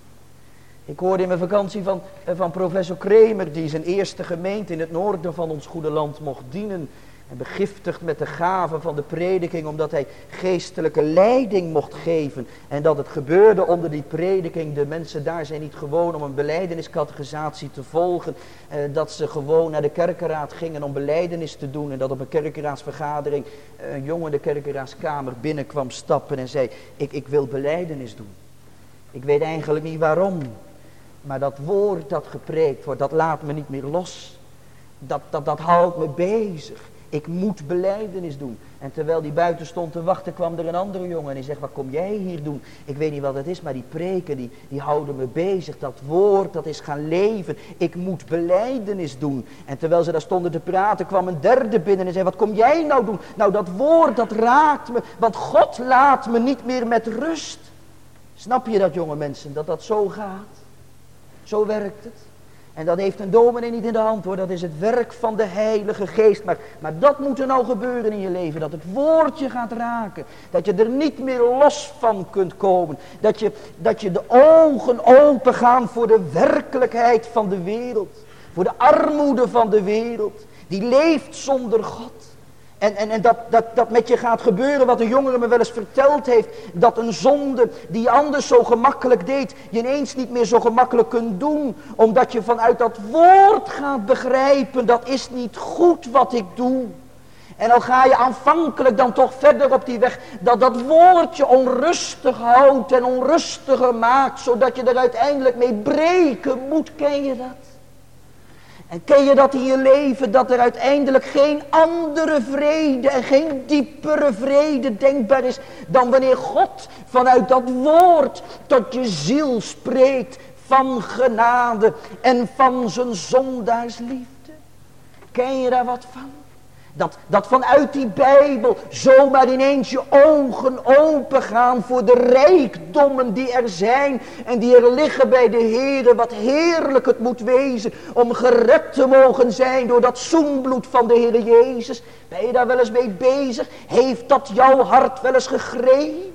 Ik hoorde in mijn vakantie van, van professor Kramer. Die zijn eerste gemeente in het noorden van ons goede land mocht dienen. En begiftigd met de gave van de prediking, omdat hij geestelijke leiding mocht geven. En dat het gebeurde onder die prediking. De mensen daar zijn niet gewoon om een belijdeniscatechisatie te volgen. Eh, dat ze gewoon naar de kerkenraad gingen om belijdenis te doen. En dat op een kerkenraadsvergadering een jongen de kerkenraadskamer binnenkwam stappen en zei: ik, ik wil belijdenis doen. Ik weet eigenlijk niet waarom. Maar dat woord dat gepreekt wordt, dat laat me niet meer los. Dat, dat, dat houdt me bezig. Ik moet belijdenis doen. En terwijl die buiten stond te wachten, kwam er een andere jongen en die zegt: wat kom jij hier doen? Ik weet niet wat het is, maar die preken, die, die houden me bezig. Dat woord, dat is gaan leven. Ik moet belijdenis doen. En terwijl ze daar stonden te praten, kwam een derde binnen en zei: wat kom jij nou doen? Nou, dat woord, dat raakt me, want God laat me niet meer met rust. Snap je dat, jonge mensen, dat dat zo gaat? Zo werkt het. En dat heeft een dominee niet in de hand, hoor. Dat is het werk van de Heilige Geest. Maar, maar dat moet er nou gebeuren in je leven. Dat het woord je gaat raken. Dat je er niet meer los van kunt komen. Dat je, dat je de ogen open gaan voor de werkelijkheid van de wereld. Voor de armoede van de wereld. Die leeft zonder God. En, en, en dat, dat, dat met je gaat gebeuren wat de jongere me wel eens verteld heeft. Dat een zonde die je anders zo gemakkelijk deed, je ineens niet meer zo gemakkelijk kunt doen. Omdat je vanuit dat woord gaat begrijpen, dat is niet goed wat ik doe. En dan ga je aanvankelijk dan toch verder op die weg, dat dat woord je onrustig houdt en onrustiger maakt. Zodat je er uiteindelijk mee breken moet, ken je dat? En ken je dat in je leven, dat er uiteindelijk geen andere vrede en geen diepere vrede denkbaar is dan wanneer God vanuit dat woord tot je ziel spreekt van genade en van zijn zondaarsliefde. Ken je daar wat van? Dat, dat vanuit die Bijbel zomaar ineens je ogen open gaan voor de rijkdommen die er zijn en die er liggen bij de Heere. Wat heerlijk het moet wezen om gered te mogen zijn door dat zoenbloed van de Heere Jezus. Ben je daar wel eens mee bezig? Heeft dat jouw hart wel eens gegrepen?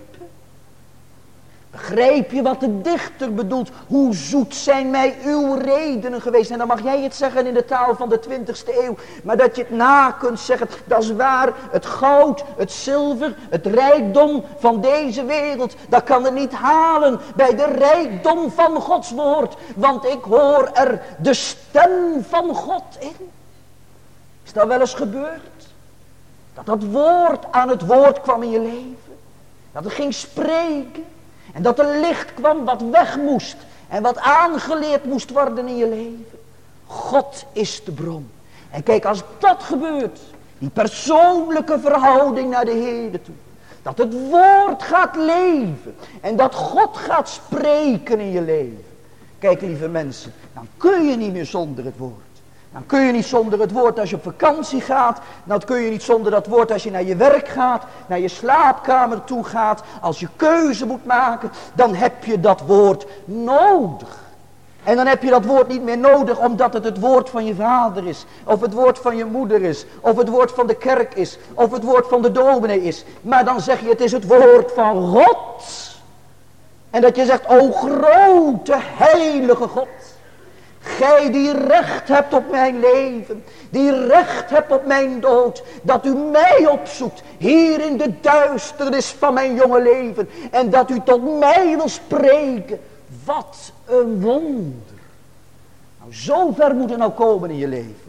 Begrijp je wat de dichter bedoelt? Hoe zoet zijn mij uw redenen geweest? En dan mag jij het zeggen in de taal van de twintigste eeuw. Maar dat je het na kunt zeggen. Dat is waar, het goud, het zilver, het rijkdom van deze wereld. Dat kan er niet halen bij de rijkdom van Gods woord. Want ik hoor er de stem van God in. Is dat wel eens gebeurd? Dat dat woord aan het woord kwam in je leven. Dat het ging spreken. En dat er licht kwam wat weg moest. En wat aangeleerd moest worden in je leven. God is de bron. En kijk, als dat gebeurt. Die persoonlijke verhouding naar de Heer toe. Dat het woord gaat leven. En dat God gaat spreken in je leven. Kijk, lieve mensen. Dan kun je niet meer zonder het woord. Dan kun je niet zonder het woord als je op vakantie gaat. Dan kun je niet zonder dat woord als je naar je werk gaat. Naar je slaapkamer toe gaat. Als je keuze moet maken. Dan heb je dat woord nodig. En dan heb je dat woord niet meer nodig omdat het het woord van je vader is. Of het woord van je moeder is. Of het woord van de kerk is. Of het woord van de dominee is. Maar dan zeg je het is het woord van God. En dat je zegt, o grote heilige God. Gij die recht hebt op mijn leven, die recht hebt op mijn dood, dat u mij opzoekt, hier in de duisternis van mijn jonge leven, en dat u tot mij wil spreken. Wat een wonder. Nou, zo ver moet het nou komen in je leven.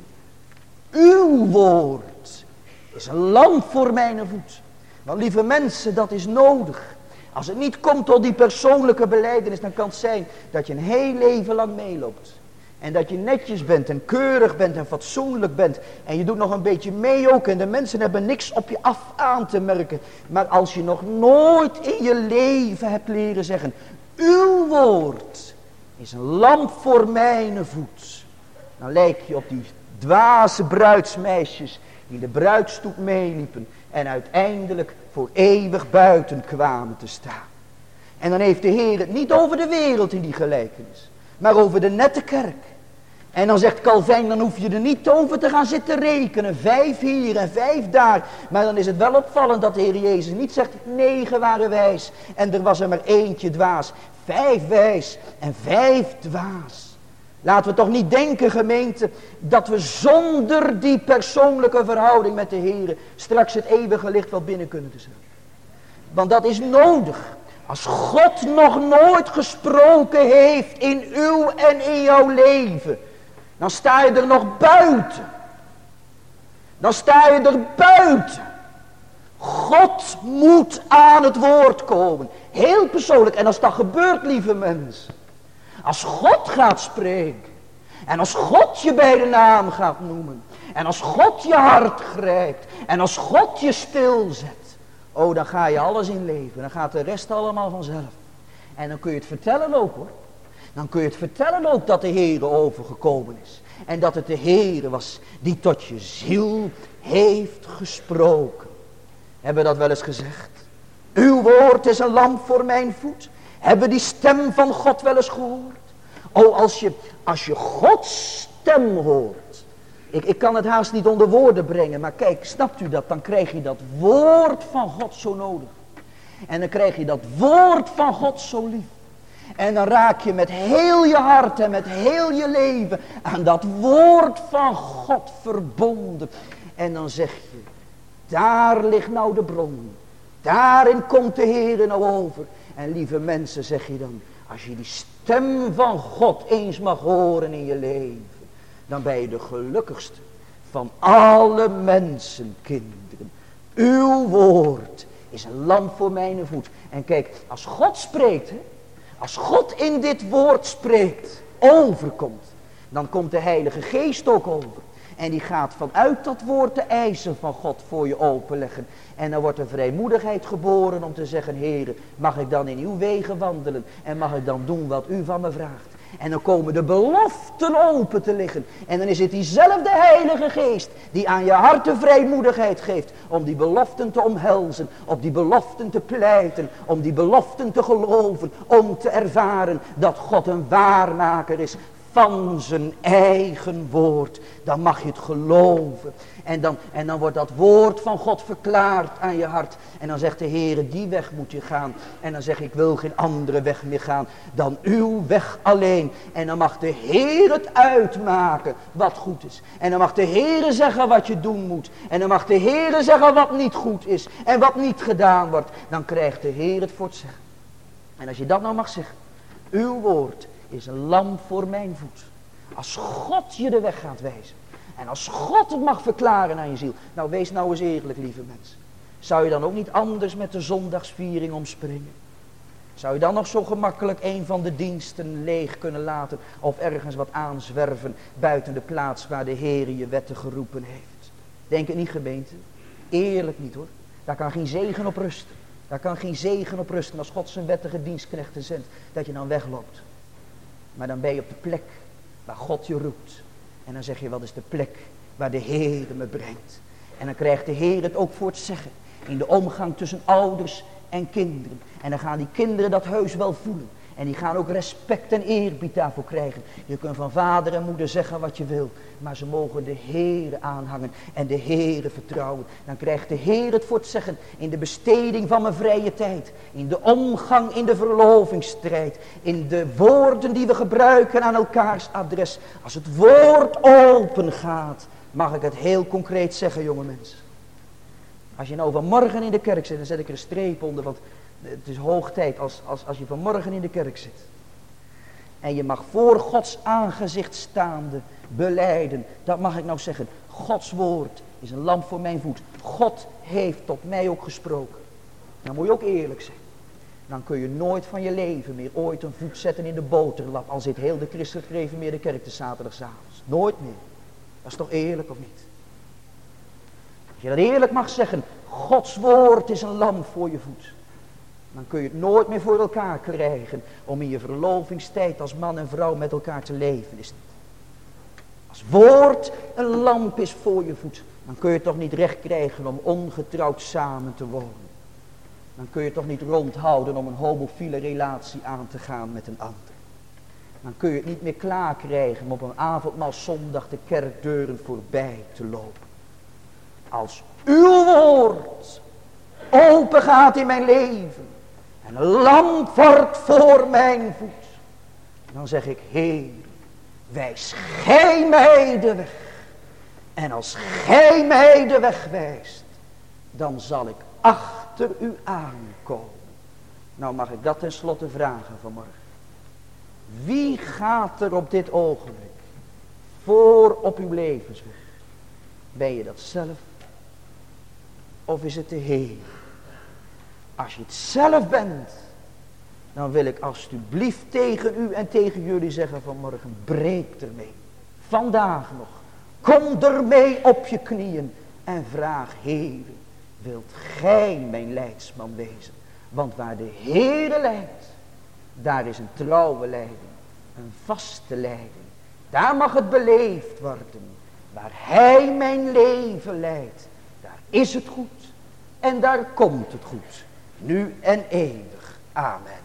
Uw woord is een lamp voor mijn voet. Want lieve mensen, dat is nodig. Als het niet komt tot die persoonlijke belijdenis, dan kan het zijn dat je een heel leven lang meeloopt. En dat je netjes bent en keurig bent en fatsoenlijk bent. En je doet nog een beetje mee ook. En de mensen hebben niks op je af aan te merken. Maar als je nog nooit in je leven hebt leren zeggen. Uw woord is een lamp voor mijn voet. Dan lijk je op die dwaze bruidsmeisjes die de bruidstoet meeliepen. En uiteindelijk voor eeuwig buiten kwamen te staan. En dan heeft de Heer het niet over de wereld in die gelijkenis. Maar over de nette kerk. En dan zegt Calvijn, dan hoef je er niet over te gaan zitten rekenen. Vijf hier en vijf daar. Maar dan is het wel opvallend dat de Heer Jezus niet zegt, negen waren wijs. En er was er maar eentje dwaas. Vijf wijs en vijf dwaas. Laten we toch niet denken, gemeente, dat we zonder die persoonlijke verhouding met de Heer straks het eeuwige licht wel binnen kunnen te zijn. Want dat is nodig. Als God nog nooit gesproken heeft in uw en in jouw leven, dan sta je er nog buiten. Dan sta je er buiten. God moet aan het woord komen. Heel persoonlijk. En als dat gebeurt, lieve mensen. Als God gaat spreken. En als God je bij de naam gaat noemen. En als God je hart grijpt. En als God je stilzet. Oh, dan ga je alles in leven. Dan gaat de rest allemaal vanzelf. En dan kun je het vertellen ook hoor. Dan kun je het vertellen ook dat de Heer overgekomen is. En dat het de Heer was die tot je ziel heeft gesproken. Hebben we dat wel eens gezegd? Uw woord is een lamp voor mijn voet. Hebben we die stem van God wel eens gehoord? Oh, als je, als je Gods stem hoort. Ik, ik kan het haast niet onder woorden brengen. Maar kijk, snapt u dat? Dan krijg je dat woord van God zo nodig. En dan krijg je dat woord van God zo lief. En dan raak je met heel je hart en met heel je leven aan dat woord van God verbonden. En dan zeg je, daar ligt nou de bron. Daarin komt de Heer nou over. En lieve mensen, zeg je dan, als je die stem van God eens mag horen in je leven, dan ben je de gelukkigste van alle mensenkinderen. Uw woord is een lamp voor mijn voet. En kijk, als God spreekt, hè, als God in dit woord spreekt, overkomt, dan komt de Heilige Geest ook over. En die gaat vanuit dat woord de eisen van God voor je openleggen. En dan wordt er vrijmoedigheid geboren om te zeggen, Heere, mag ik dan in uw wegen wandelen? En mag ik dan doen wat u van me vraagt? En dan komen de beloften open te liggen. En dan is het diezelfde Heilige Geest die aan je hart de vrijmoedigheid geeft. Om die beloften te omhelzen. Op die beloften te pleiten. Om die beloften te geloven. Om te ervaren dat God een waarmaker is van zijn eigen woord. Dan mag je het geloven. En dan, en dan wordt dat woord van God verklaard aan je hart. En dan zegt de Heer, die weg moet je gaan. En dan zeg ik, ik wil geen andere weg meer gaan dan uw weg alleen. En dan mag de Heer het uitmaken wat goed is. En dan mag de Heer zeggen wat je doen moet. En dan mag de Heer zeggen wat niet goed is. En wat niet gedaan wordt. Dan krijgt de Heer het voor het zeggen. En als je dat nou mag zeggen. Uw woord is een lamp voor mijn voet. Als God je de weg gaat wijzen. En als God het mag verklaren aan je ziel. Nou, wees nou eens eerlijk, lieve mensen. Zou je dan ook niet anders met de zondagsviering omspringen? Zou je dan nog zo gemakkelijk een van de diensten leeg kunnen laten? Of ergens wat aanzwerven buiten de plaats waar de Heer je wetten geroepen heeft? Denk het niet, gemeente. Eerlijk niet hoor. Daar kan geen zegen op rusten. Daar kan geen zegen op rusten als God zijn wettige dienstknechten zendt. Dat je dan wegloopt. Maar dan ben je op de plek waar God je roept. En dan zeg je, wat is de plek waar de Heer me brengt. En dan krijgt de Heer het ook voor het zeggen. In de omgang tussen ouders en kinderen. En dan gaan die kinderen dat heus wel voelen. En die gaan ook respect en eerbied daarvoor krijgen. Je kunt van vader en moeder zeggen wat je wil. Maar ze mogen de Heer aanhangen en de Heer vertrouwen. Dan krijgt de Heer het voor het zeggen in de besteding van mijn vrije tijd. In de omgang in de verlovingsstrijd. In de woorden die we gebruiken aan elkaars adres. Als het woord open gaat, mag ik het heel concreet zeggen, jonge mensen. Als je nou vanmorgen in de kerk zit, dan zet ik er een streep onder, want het is hoog tijd als, als, als je vanmorgen in de kerk zit. En je mag voor Gods aangezicht staande belijden. Dat mag ik nou zeggen. Gods woord is een lamp voor mijn voet. God heeft tot mij ook gesproken. Dan moet je ook eerlijk zijn. Dan kun je nooit van je leven meer ooit een voet zetten in de boterlap. Al zit heel de christelijk gereformeerde kerk de zaterdagavond. Nooit meer. Dat is toch eerlijk of niet? Als je dat eerlijk mag zeggen. Gods woord is een lamp voor je voet. Dan kun je het nooit meer voor elkaar krijgen om in je verlovingstijd als man en vrouw met elkaar te leven. Is het niet? Als woord een lamp is voor je voet, dan kun je het toch niet recht krijgen om ongetrouwd samen te wonen. Dan kun je het toch niet rondhouden om een homofiele relatie aan te gaan met een ander. Dan kun je het niet meer klaar krijgen om op een avondmaal zondag de kerkdeuren voorbij te lopen. Als uw woord open gaat in mijn leven en een lamp wordt voor mijn voet, dan zeg ik, Heer, wijs gij mij de weg. En als gij mij de weg wijst, dan zal ik achter u aankomen. Nou mag ik dat tenslotte vragen vanmorgen. Wie gaat er op dit ogenblik voor op uw levensweg? Ben je dat zelf? Of is het de Heer? Als je het zelf bent, dan wil ik alstublieft tegen u en tegen jullie zeggen vanmorgen, breek ermee. Vandaag nog. Kom ermee op je knieën en vraag, Heer, wilt gij mijn leidsman wezen? Want waar de Heere leidt, daar is een trouwe leiding, een vaste leiding. Daar mag het beleefd worden. Waar hij mijn leven leidt, daar is het goed. En daar komt het goed. Nu en eeuwig. Amen.